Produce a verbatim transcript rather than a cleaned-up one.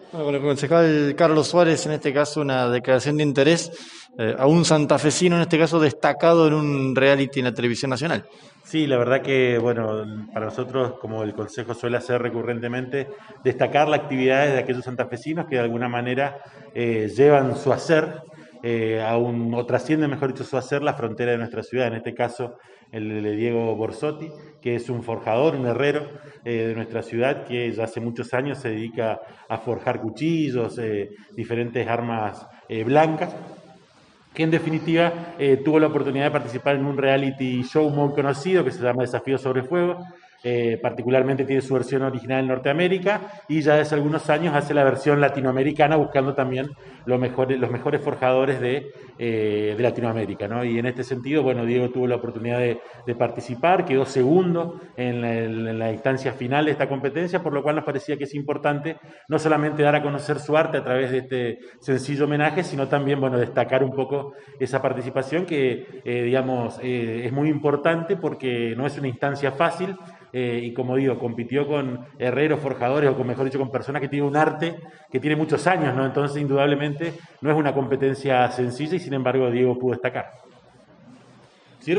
Bueno, con el concejal Carlos Suárez, en este caso, una declaración de interés eh, a un santafesino, en este caso, destacado en un reality en la televisión nacional. Sí, la verdad que, bueno, para nosotros, como el Consejo suele hacer recurrentemente, destacar las actividades de aquellos santafesinos que de alguna manera eh, llevan su hacer eh, a un, o trascienden, mejor dicho, su hacer la frontera de nuestra ciudad. En este caso, el de Diego Borsotti, que es un forjador, un herrero eh, de nuestra ciudad, que ya hace muchos años se dedica a forjar cuchillos, eh, diferentes armas eh, blancas, que en definitiva eh, tuvo la oportunidad de participar en un reality show muy conocido que se llama Desafío sobre Fuego. Eh, particularmente tiene su versión original en Norteamérica y ya desde algunos años hace la versión latinoamericana buscando también los mejores, los mejores forjadores de, eh, de Latinoamérica, ¿no? Y en este sentido, bueno, Diego tuvo la oportunidad de, de participar, quedó segundo en la, en la instancia final de esta competencia, por lo cual nos parecía que es importante no solamente dar a conocer su arte a través de este sencillo homenaje, sino también, bueno, destacar un poco esa participación que, eh, digamos, eh, es muy importante porque no es una instancia fácil. Eh, y como digo, compitió con herreros, forjadores, o con, mejor dicho, con personas que tienen un arte que tiene muchos años, ¿no? Entonces, indudablemente, no es una competencia sencilla y sin embargo Diego pudo destacar.